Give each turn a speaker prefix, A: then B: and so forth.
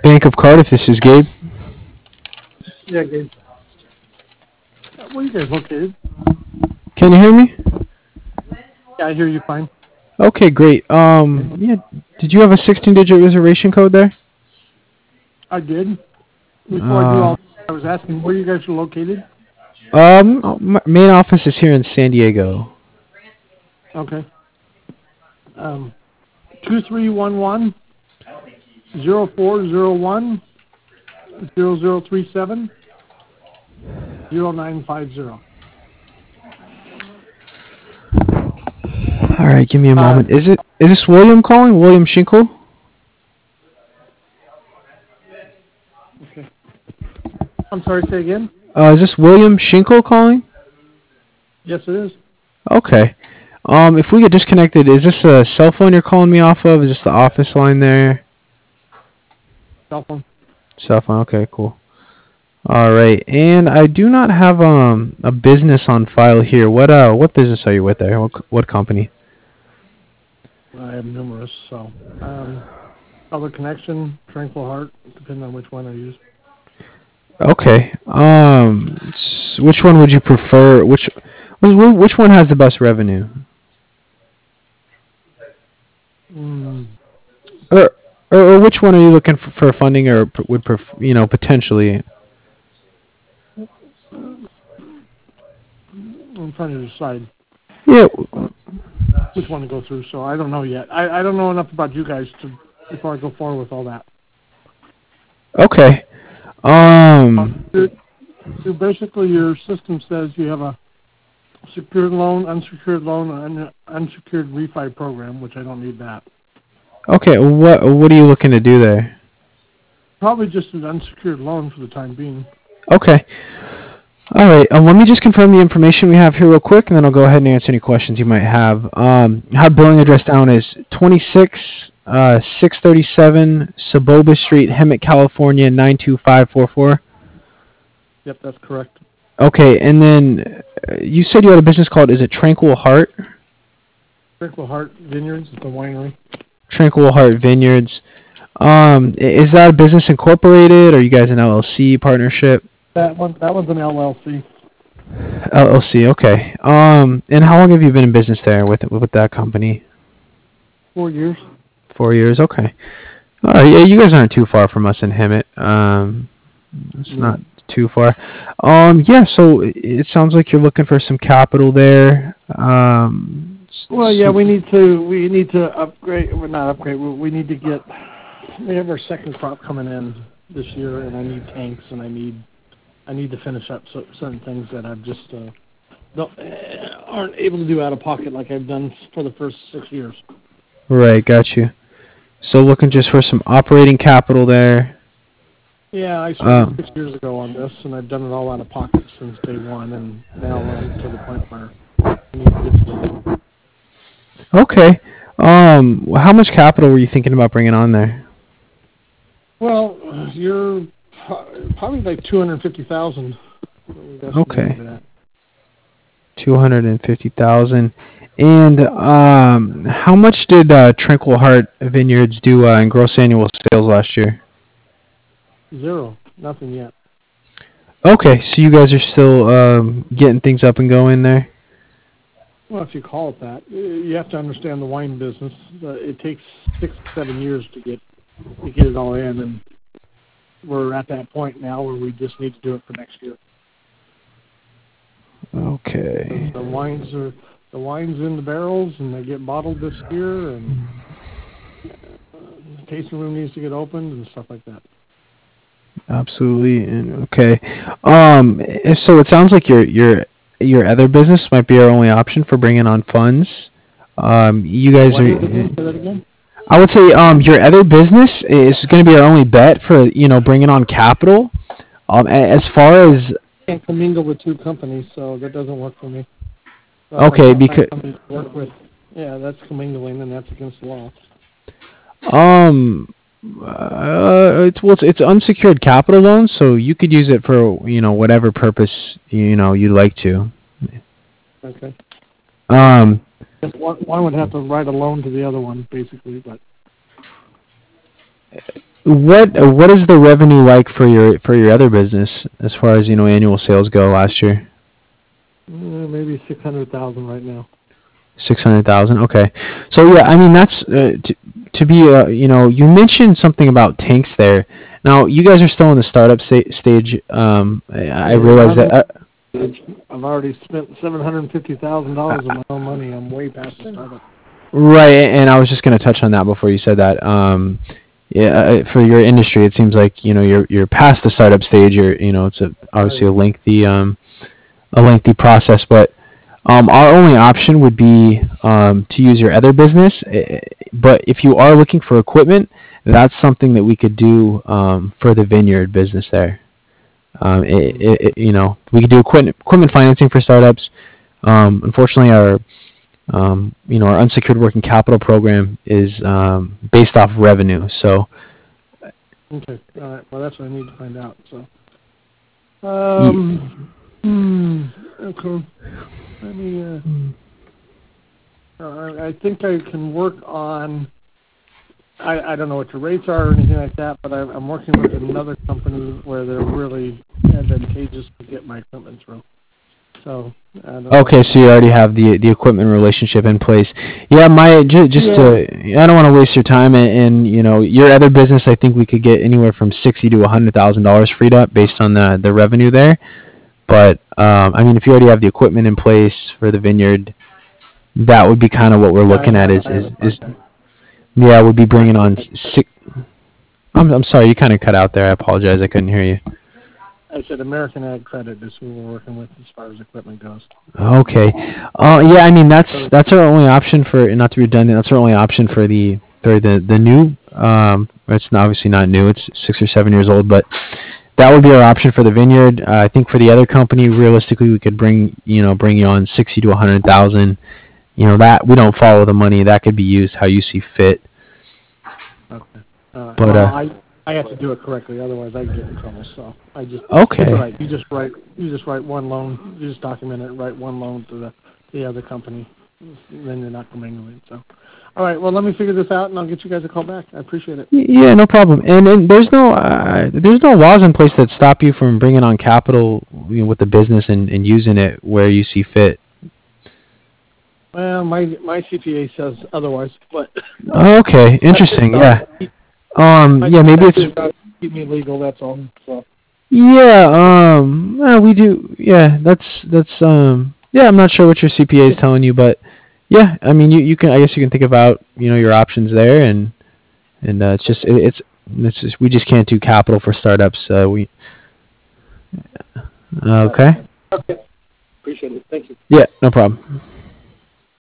A: Bank of Cardiff, this is Gabe.
B: Yeah, Gabe. Where are you guys located?
A: Can you hear me?
B: Yeah, I hear you fine.
A: Okay, great. Yeah, did you have a 16-digit reservation code there?
B: I did. Before I do all, I was asking where you guys are located.
A: Main office is here in San Diego.
B: Okay. 2311 0401 0037 0950.
A: All right, give me a moment. Is this William calling? William Schinkel?
B: Okay. I'm sorry, say again?
A: Is this William Schinkel calling?
B: Yes, it is.
A: Okay. If we get disconnected, is this a cell phone you're calling me off of? Is this the office line there?
B: Cell phone.
A: Cell phone. Okay, cool. All right, and I do not have a business on file here. What business are you with there? What company?
B: I have numerous, so. Other Connection, Tranquil Heart, depending on which one I use.
A: Okay. Which one would you prefer? Which one has the best revenue? Or which one are you looking for funding, or would potentially?
B: I'm trying to decide.
A: Yeah.
B: Which one to go through, so I don't know yet. I don't know enough about you guys before I go forward with all that.
A: Okay.
B: So basically, your system says you have a secured loan, and unsecured refi program, which I don't need that.
A: Okay. What are you looking to do there?
B: Probably just an unsecured loan for the time being.
A: Okay. All right. Let me just confirm the information we have here real quick, and then I'll go ahead and answer any questions you might have. Our billing address down is 637 Saboba Street, Hemet, California 92544.
B: Yep, that's correct.
A: Okay, and then you said you had a business called, is it Tranquil Heart?
B: Tranquil Heart Vineyards is the winery.
A: Tranquil Heart Vineyards. Is that a business incorporated, or are you guys an LLC partnership?
B: That one's an LLC.
A: LLC, okay. And how long have you been in business there with that company?
B: 4 years.
A: 4 years, okay. All right, yeah, you guys aren't too far from us in Hemet. It's not too far. Yeah, so it sounds like you're looking for some capital there.
B: Well, yeah, we need to upgrade. Well, not upgrade. We need to get. We have our second crop coming in this year, and I need tanks, and I need to finish up certain things that I've just aren't able to do out of pocket like I've done for the first 6 years.
A: Right, got you. So looking just for some operating capital there.
B: Yeah, I started 6 years ago on this, and I've done it all out of pocket since day one, and now I'm to the point where I need to get some.
A: Okay. How much capital were you thinking about bringing on there?
B: Well, you're probably like 250,000.
A: Okay. 250,000. And how much did Tranquil Heart Vineyards do in gross annual sales last year?
B: 0, nothing yet.
A: Okay, so you guys are still getting things up and going there?
B: Well, if you call it that, you have to understand the wine business. It takes 6 to 7 years to get it all in, and we're at that point now where we just need to do it for next year.
A: Okay.
B: The wines in the barrels, and they get bottled this year, and the tasting room needs to get opened and stuff like that.
A: Absolutely. Okay. So it sounds like your other business might be our only option for bringing on funds. You guys
B: What
A: are.
B: Say that again?
A: I would say your other business is going to be our only bet for bringing on capital. As far as
B: I can't commingle the two companies, so that doesn't work for me. So
A: okay, because
B: work with, yeah, that's commingling, and that's against the law.
A: It's unsecured capital loan, so you could use it for whatever purpose you'd like to.
B: Okay. One would have to write a loan to the other one, basically, but
A: What is the revenue like for your other business as far as annual sales go last year?
B: Maybe 600,000 right now.
A: 600,000. Okay. So yeah, I mean that's to be you mentioned something about tanks there. Now you guys are still in the startup stage. I realize that.
B: I've already spent $750,000 of my own money. I'm way past the startup.
A: Right, and I was just going to touch on that before you said that. Yeah, for your industry, it seems like you're past the startup stage. It's obviously a lengthy process, but our only option would be to use your other business. But if you are looking for equipment, that's something that we could do for the vineyard business there. We could do equipment financing for startups. Unfortunately, our unsecured working capital program is based off revenue. So.
B: Okay. All right. Well, that's what I need to find out. So. Okay. Let me. I think I can work on. I don't know what your rates are or anything like that, but I'm working with another company where they're really advantageous to get my equipment through. So.
A: Okay, so you already have the equipment relationship in place. Yeah, I don't want to waste your time, and your other business. I think we could get anywhere from $60,000 to $100,000 freed up based on the revenue there. But I mean, if you already have the equipment in place for the vineyard, that would be kind of what we're looking at. We'd be bringing on six. I'm sorry, you kind of cut out there. I apologize, I couldn't hear you.
B: I said American Ag Credit is who we're working with as far as equipment goes.
A: Okay. Yeah, I mean that's our only option for, not to be redundant. That's our only option for the new. It's obviously not new. It's 6 or 7 years old, but that would be our option for the vineyard. I think for the other company, realistically, we could bring you on 60 to 100,000. That we don't follow the money. That could be used how you see fit.
B: Okay. But I have to do it correctly, otherwise I get in trouble. So I just
A: okay.
B: It's all right. You just write one loan. You just document it. Write one loan to the other company. Then you're not commingling. So, all right. Well, let me figure this out, and I'll get you guys a call back. I appreciate it.
A: Yeah, no problem. And there's no laws in place that stop you from bringing on capital with the business and using it where you see fit.
B: Well, my CPA says otherwise, but.
A: Okay. Interesting. Yeah. Maybe it's
B: keep me legal. That's all. So.
A: Yeah. We do. Yeah. That's. Yeah. I'm not sure what your CPA is telling you, but yeah. I mean, you can. I guess you can think about your options there, and it's just we just can't do capital for startups. Okay.
B: Okay. Appreciate it. Thank you.
A: Yeah. No problem.